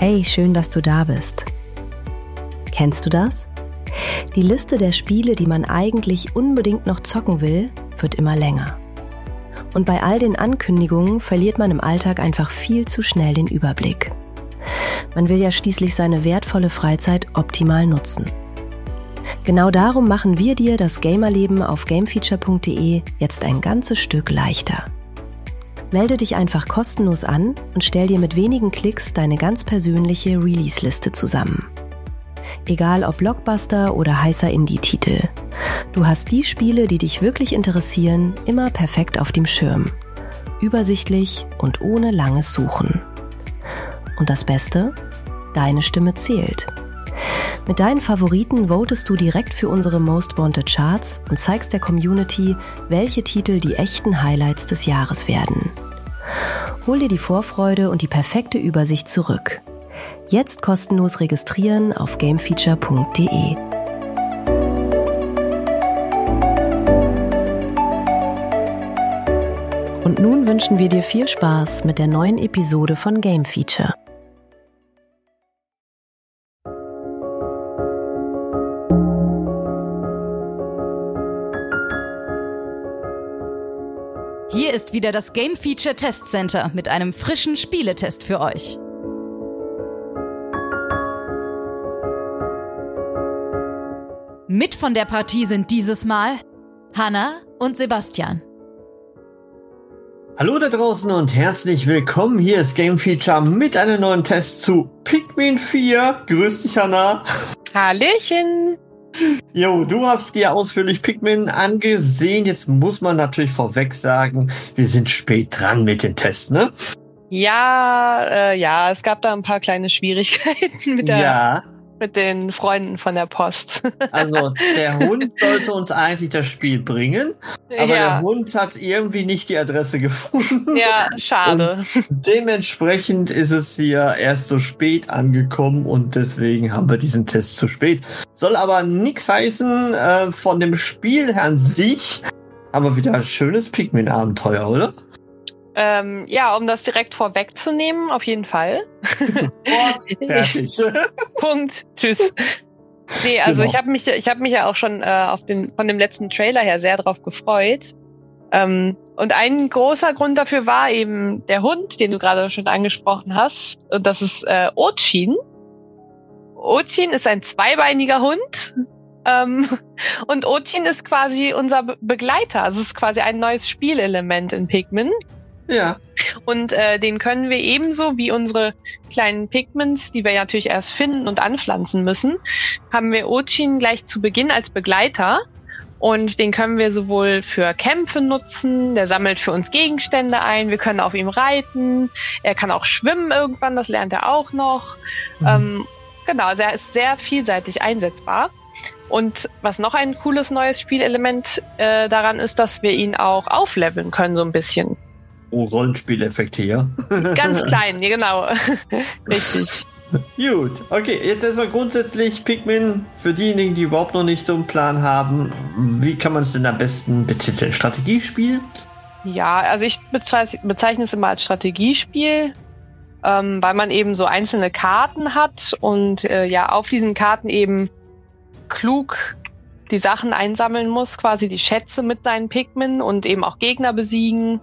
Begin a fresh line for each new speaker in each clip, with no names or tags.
Hey, schön, dass du da bist. Kennst du das? Die Liste der Spiele, die man eigentlich unbedingt noch zocken will, wird immer länger. Und bei all den Ankündigungen verliert man im Alltag einfach viel zu schnell den Überblick. Man will ja schließlich seine wertvolle Freizeit optimal nutzen. Genau darum machen wir dir das Gamerleben auf gamefeature.de jetzt ein ganzes Stück leichter. Melde dich einfach kostenlos an und stell dir mit wenigen Klicks deine ganz persönliche Release-Liste zusammen. Egal ob Blockbuster oder heißer Indie-Titel. Du hast die Spiele, die dich wirklich interessieren, immer perfekt auf dem Schirm. Übersichtlich und ohne langes Suchen. Und das Beste? Deine Stimme zählt. Mit deinen Favoriten votest du direkt für unsere Most Wanted Charts und zeigst der Community, welche Titel die echten Highlights des Jahres werden. Hol dir die Vorfreude und die perfekte Übersicht zurück. Jetzt kostenlos registrieren auf gamefeature.de. Und nun wünschen wir dir viel Spaß mit der neuen Episode von Game Feature.
Hier ist wieder das Game Feature Test Center mit einem frischen Spieletest für euch. Mit von der Partie sind dieses Mal Hanna und Sebastian.
Hallo da draußen und herzlich willkommen. Hier ist Game Feature mit einem neuen Test zu Pikmin 4. Grüß dich, Hanna.
Hallöchen.
Jo, du hast dir ausführlich Pikmin angesehen. Jetzt muss man natürlich vorweg sagen, wir sind spät dran mit dem Test, ne?
Ja, es gab da ein paar kleine Schwierigkeiten mit den Freunden von der Post.
Also, der Hund sollte uns eigentlich das Spiel bringen, aber der Hund hat irgendwie nicht die Adresse gefunden.
Ja, schade.
Und dementsprechend ist es hier erst so spät angekommen und deswegen haben wir diesen Test zu spät. Soll aber nichts heißen, von dem Spiel an sich, aber wieder ein schönes Pikmin-Abenteuer, oder?
Um das direkt vorwegzunehmen, auf jeden Fall.
Sofort fertig.
Punkt. Tschüss. Nee, also
Genau.
ich hab mich ja auch schon von dem letzten Trailer her sehr drauf gefreut. Und ein großer Grund dafür war eben der Hund, den du gerade schon angesprochen hast. Und das ist Ochin. Ochin ist ein zweibeiniger Hund. Und Ochin ist quasi unser Begleiter. Also es ist quasi ein neues Spielelement in Pikmin.
Ja.
Und den können wir ebenso wie unsere kleinen Pikmins, die wir natürlich erst finden und anpflanzen müssen, haben wir Ochin gleich zu Beginn als Begleiter. Und den können wir sowohl für Kämpfe nutzen, der sammelt für uns Gegenstände ein, wir können auf ihm reiten, er kann auch schwimmen irgendwann, das lernt er auch noch. Genau, also er ist sehr vielseitig einsetzbar. Und was noch ein cooles neues Spielelement daran ist, dass wir ihn auch aufleveln können so ein bisschen.
Oh, Rollenspieleffekte hier.
Ganz klein, ja, genau. Richtig.
Gut, okay, jetzt erstmal grundsätzlich Pikmin, für diejenigen, die überhaupt noch nicht so einen Plan haben, wie kann man es denn am besten betiteln? Strategiespiel?
Ja, also ich bezeichne es immer als Strategiespiel, weil man eben so einzelne Karten hat und auf diesen Karten eben klug die Sachen einsammeln muss, quasi die Schätze mit seinen Pikmin und eben auch Gegner besiegen.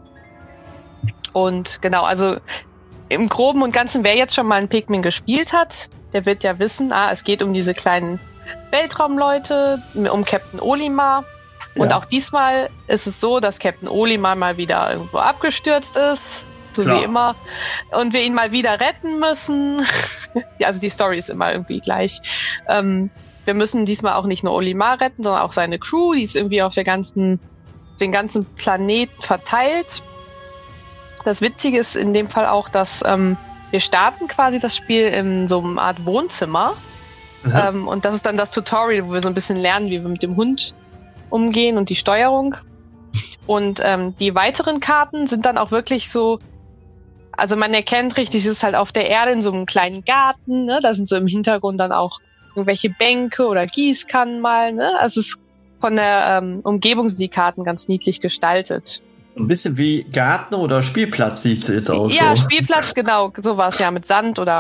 Und genau, also im Groben und Ganzen, wer jetzt schon mal ein Pikmin gespielt hat, der wird ja wissen, es geht um diese kleinen Weltraumleute, um Captain Olimar. Ja. Und auch diesmal ist es so, dass Captain Olimar mal wieder irgendwo abgestürzt ist, so wie immer, und wir ihn mal wieder retten müssen. Also die Story ist immer irgendwie gleich. Wir müssen diesmal auch nicht nur Olimar retten, sondern auch seine Crew, die ist irgendwie auf den ganzen Planeten verteilt. Das Witzige ist in dem Fall auch, dass wir starten quasi das Spiel in so einer Art Wohnzimmer. Und das ist dann das Tutorial, wo wir so ein bisschen lernen, wie wir mit dem Hund umgehen und die Steuerung. Und die weiteren Karten sind dann auch wirklich so, also man erkennt richtig, es ist halt auf der Erde in so einem kleinen Garten, ne? Da sind so im Hintergrund dann auch irgendwelche Bänke oder Gießkannen mal, ne? Also es ist von der Umgebung sind die Karten ganz niedlich gestaltet.
Ein bisschen wie Garten oder Spielplatz sieht es jetzt aus.
Ja,
so.
Spielplatz, genau, sowas, ja, mit Sand oder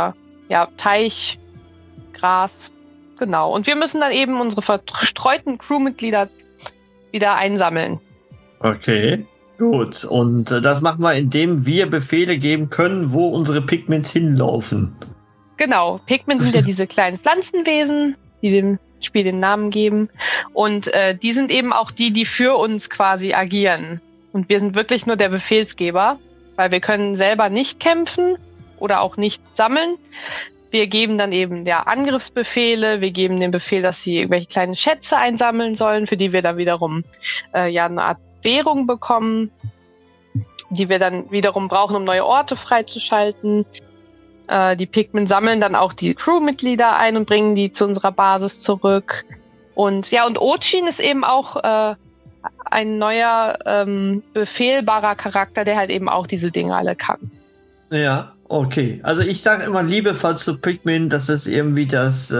Teich, Gras, genau. Und wir müssen dann eben unsere verstreuten Crewmitglieder wieder einsammeln.
Okay, gut. Und das machen wir, indem wir Befehle geben können, wo unsere Pigments hinlaufen.
Genau, Pigmen sind ja diese kleinen Pflanzenwesen, die dem Spiel den Namen geben. Und die sind eben auch die für uns quasi agieren. Und wir sind wirklich nur der Befehlsgeber, weil wir können selber nicht kämpfen oder auch nicht sammeln. Wir geben dann eben Angriffsbefehle, wir geben den Befehl, dass sie irgendwelche kleinen Schätze einsammeln sollen, für die wir dann wiederum eine Art Währung bekommen, die wir dann wiederum brauchen, um neue Orte freizuschalten. Die Pigmen sammeln dann auch die Crewmitglieder ein und bringen die zu unserer Basis zurück. Und Ochin ist eben auch ein neuer befehlbarer Charakter, der halt eben auch diese Dinge alle kann.
Ja, okay. Also ich sage immer liebevoll zu Pikmin, das ist irgendwie das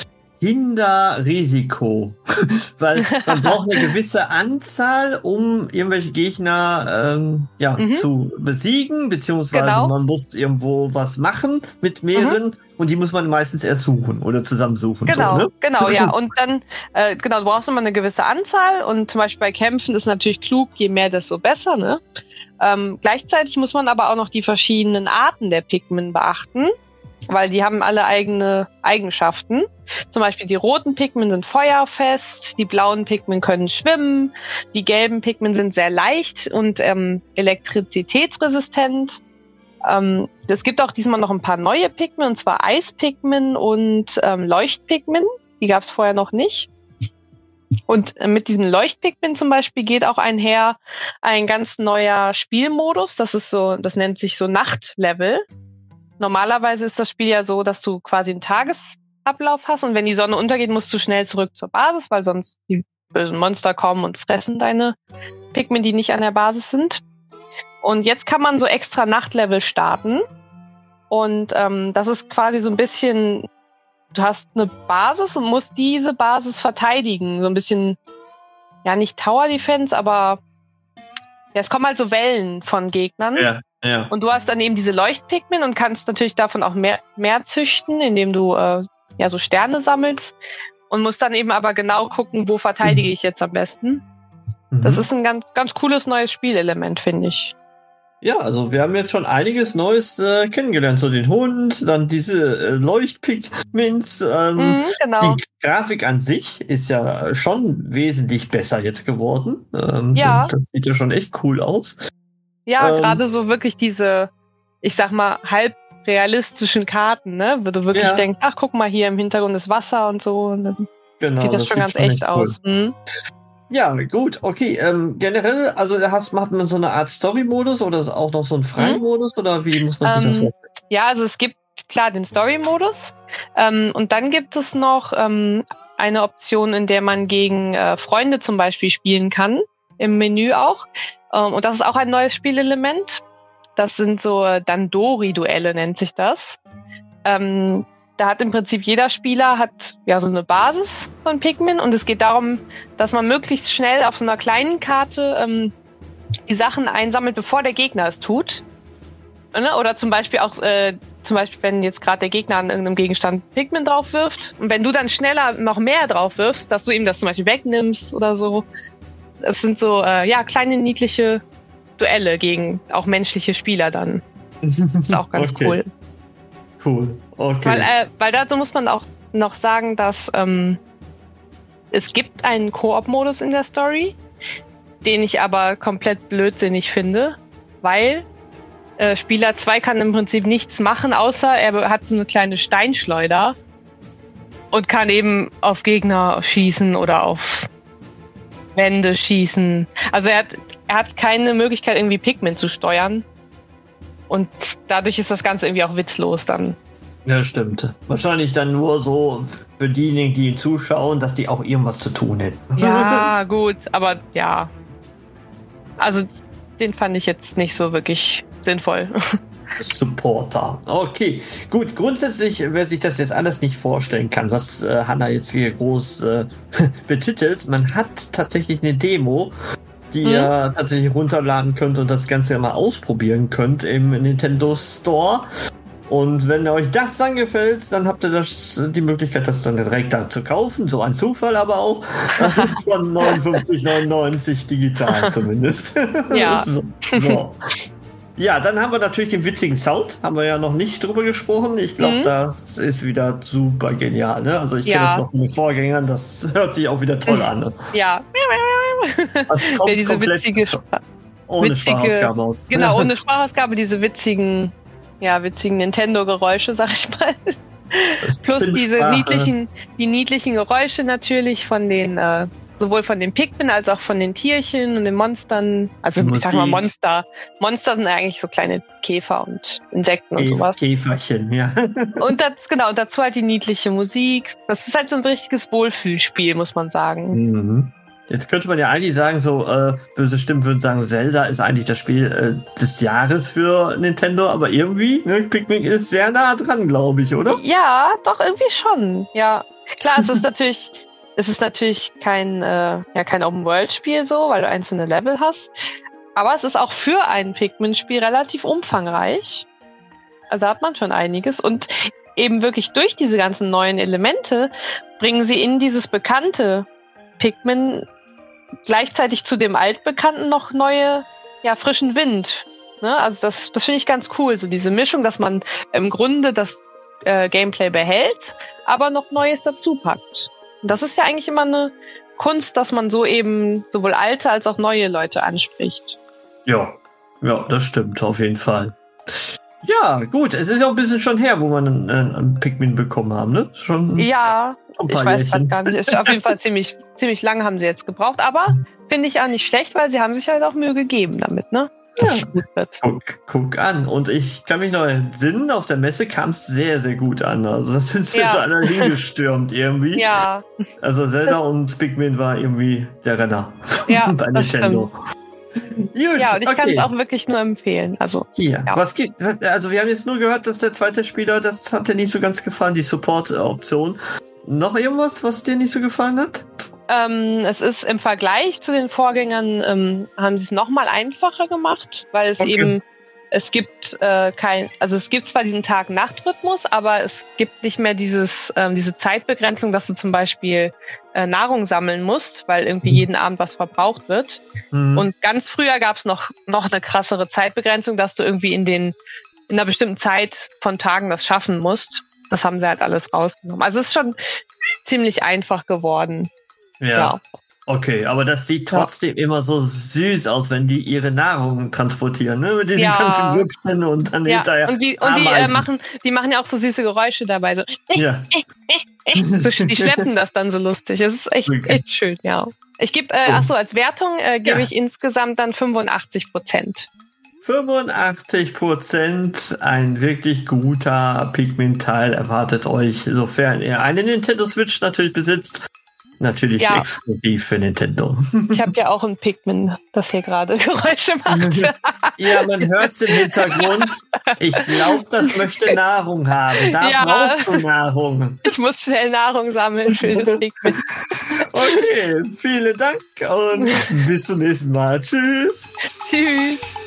Hinderrisiko. Weil man braucht eine gewisse Anzahl, um irgendwelche Gegner zu besiegen, beziehungsweise man muss irgendwo was machen mit mehreren und die muss man meistens erst suchen oder zusammensuchen.
Genau,
so, ne?
Genau, ja. Und dann, du brauchst immer eine gewisse Anzahl und zum Beispiel bei Kämpfen ist natürlich klug, je mehr, desto besser, ne? Gleichzeitig muss man aber auch noch die verschiedenen Arten der Pigmen beachten, weil die haben alle eigene Eigenschaften. Zum Beispiel die roten Pigmen sind feuerfest, die blauen Pigmen können schwimmen, die gelben Pigmen sind sehr leicht und elektrizitätsresistent. Es gibt auch diesmal noch ein paar neue Pigmen, und zwar Eispigmen und Leuchtpigmen. Die gab es vorher noch nicht. Und mit diesen Leuchtpigmen zum Beispiel geht auch einher ein ganz neuer Spielmodus. Das nennt sich so Nachtlevel. Normalerweise ist das Spiel ja so, dass du quasi einen Tagesablauf hast und wenn die Sonne untergeht, musst du schnell zurück zur Basis, weil sonst die bösen Monster kommen und fressen deine Pigmen, die nicht an der Basis sind. Und jetzt kann man so extra Nachtlevel starten und das ist quasi so ein bisschen, du hast eine Basis und musst diese Basis verteidigen. So ein bisschen, nicht Tower Defense, aber es kommen halt so Wellen von Gegnern.
Ja. Ja.
Und du hast dann eben diese Leuchtpigmen und kannst natürlich davon auch mehr züchten, indem du so Sterne sammelst und musst dann eben aber genau gucken, wo verteidige ich jetzt am besten. Das ist ein ganz, ganz cooles neues Spielelement, finde ich.
Ja, also wir haben jetzt schon einiges Neues kennengelernt. So den Hund, dann diese Leuchtpigments.
Genau.
Die Grafik an sich ist ja schon wesentlich besser jetzt geworden.
Ja.
Das sieht ja schon echt cool aus.
Ja, gerade so wirklich diese, ich sag mal, halb realistischen Karten, ne? Wo du wirklich denkst, ach, guck mal, hier im Hintergrund ist Wasser und so. Und dann sieht das schon ganz echt aus. Cool.
Ja, gut, okay. Generell, also macht man so eine Art Story-Modus oder auch noch so einen freien Modus oder wie muss man sich das vorstellen?
Ja, also es gibt klar den Story-Modus und dann gibt es noch eine Option, in der man gegen Freunde zum Beispiel spielen kann, im Menü auch. Und das ist auch ein neues Spielelement. Das sind so Dandori-Duelle, nennt sich das. Da hat im Prinzip jeder Spieler so eine Basis von Pigmen und es geht darum, dass man möglichst schnell auf so einer kleinen Karte die Sachen einsammelt, bevor der Gegner es tut. Oder zum Beispiel auch, wenn jetzt gerade der Gegner an irgendeinem Gegenstand Pigmen drauf wirft und wenn du dann schneller noch mehr drauf wirfst, dass du ihm das zum Beispiel wegnimmst oder so. Es sind so, kleine, niedliche Duelle gegen auch menschliche Spieler dann. Das ist auch ganz cool.
Cool, okay.
Weil dazu muss man auch noch sagen, dass es gibt einen Koop-Modus in der Story, den ich aber komplett blödsinnig finde, weil Spieler 2 kann im Prinzip nichts machen, außer er hat so eine kleine Steinschleuder und kann eben auf Gegner schießen oder auf Wände schießen. Also er hat keine Möglichkeit, irgendwie Pigmen zu steuern. Und dadurch ist das Ganze irgendwie auch witzlos dann.
Ja, stimmt. Wahrscheinlich dann nur so für diejenigen, die zuschauen, dass die auch irgendwas zu tun hätten.
Ja, gut, aber ja. Also den fand ich jetzt nicht so wirklich sinnvoll.
Supporter. Okay, gut. Grundsätzlich, wer sich das jetzt alles nicht vorstellen kann, was Hanna jetzt hier groß betitelt, man hat tatsächlich eine Demo, die ihr tatsächlich runterladen könnt und das Ganze mal ausprobieren könnt im Nintendo Store. Und wenn euch das dann gefällt, dann habt ihr die Möglichkeit, das dann direkt da zu kaufen. So ein Zufall aber auch. Von 59,99 digital zumindest.
Ja.
So. Ja, dann haben wir natürlich den witzigen Sound. Haben wir ja noch nicht drüber gesprochen. Ich glaube, das ist wieder super genial. Ne? Also ich kenne das noch von den Vorgängern. Das hört sich auch wieder toll an. Ne?
Ja.
Das kommt
diese
komplett ohne Sprachausgabe aus.
Genau, ohne Sprachausgabe, diese witzigen Nintendo-Geräusche, sag ich mal. Plus diese niedlichen Geräusche natürlich von den, sowohl von den Pikmin als auch von den Tierchen und den Monstern. Also ich sag mal Monster. Monster sind eigentlich so kleine Käfer und Insekten und sowas.
Käferchen, ja.
Und dazu halt die niedliche Musik. Das ist halt so ein richtiges Wohlfühlspiel, muss man sagen.
Mhm. Jetzt könnte man ja eigentlich sagen, so böse Stimmen würden sagen, Zelda ist eigentlich das Spiel des Jahres für Nintendo, aber irgendwie, ne, Pikmin ist sehr nah dran, glaube ich, oder?
Ja, doch, irgendwie schon. Ja, klar, es ist natürlich kein Open-World-Spiel so, weil du einzelne Level hast, aber es ist auch für ein Pikmin-Spiel relativ umfangreich. Also hat man schon einiges und eben wirklich durch diese ganzen neuen Elemente bringen sie in dieses bekannte Pikmin gleichzeitig zu dem Altbekannten noch neue, frischen Wind. Ne? Also das finde ich ganz cool, so diese Mischung, dass man im Grunde das Gameplay behält, aber noch Neues dazu packt. Und das ist ja eigentlich immer eine Kunst, dass man so eben sowohl alte als auch neue Leute anspricht.
Ja, das stimmt auf jeden Fall. Ja, gut, es ist ja auch ein bisschen schon her, wo wir einen Pikmin bekommen haben, ne? Schon
ja, ich weiß grad gar nicht. Ist auf jeden Fall ziemlich lang haben sie jetzt gebraucht, aber finde ich auch nicht schlecht, weil sie haben sich halt auch Mühe gegeben damit, ne? Dass es gut wird.
Guck an. Und ich kann mich noch entsinnen, auf der Messe kam es sehr, sehr gut an. Also das sind so alle hingestürmt irgendwie. Ja. Also Zelda und Pikmin war irgendwie der Renner bei Nintendo.
Stimmt. Gut, ja, und ich kann es auch wirklich nur empfehlen. Also,
was gibt? Also wir haben jetzt nur gehört, dass der zweite Spieler, das hat dir nicht so ganz gefallen, die Support-Option. Noch irgendwas, was dir nicht so gefallen hat?
Es ist im Vergleich zu den Vorgängern, haben sie es nochmal einfacher gemacht, weil es es gibt es gibt zwar diesen Tag-Nacht-Rhythmus, aber es gibt nicht mehr diese Zeitbegrenzung, dass du zum Beispiel Nahrung sammeln musst, weil irgendwie jeden Abend was verbraucht wird. Und ganz früher gab es noch eine krassere Zeitbegrenzung, dass du irgendwie in einer bestimmten Zeit von Tagen das schaffen musst. Das haben sie halt alles rausgenommen. Also es ist schon ziemlich einfach geworden.
Ja. Okay, aber das sieht trotzdem immer so süß aus, wenn die ihre Nahrung transportieren, ne? Mit diesen ganzen Grüppchen und dann hinterher. Und
die machen ja auch so süße Geräusche dabei. So. Die schleppen das dann so lustig. Es ist echt schön, ja. Ich gebe, als Wertung gebe ich insgesamt dann 85%.
85%, ein wirklich guter Pikmin-Teil erwartet euch, sofern ihr eine Nintendo Switch natürlich besitzt. Natürlich exklusiv für Nintendo.
Ich habe ja auch ein Pikmin, das hier gerade Geräusche macht.
Ja, man hört es im Hintergrund. Ich glaube, das möchte Nahrung haben. Da brauchst du Nahrung.
Ich muss schnell Nahrung sammeln für das Pikmin.
Okay, vielen Dank und bis zum nächsten Mal. Tschüss.
Tschüss.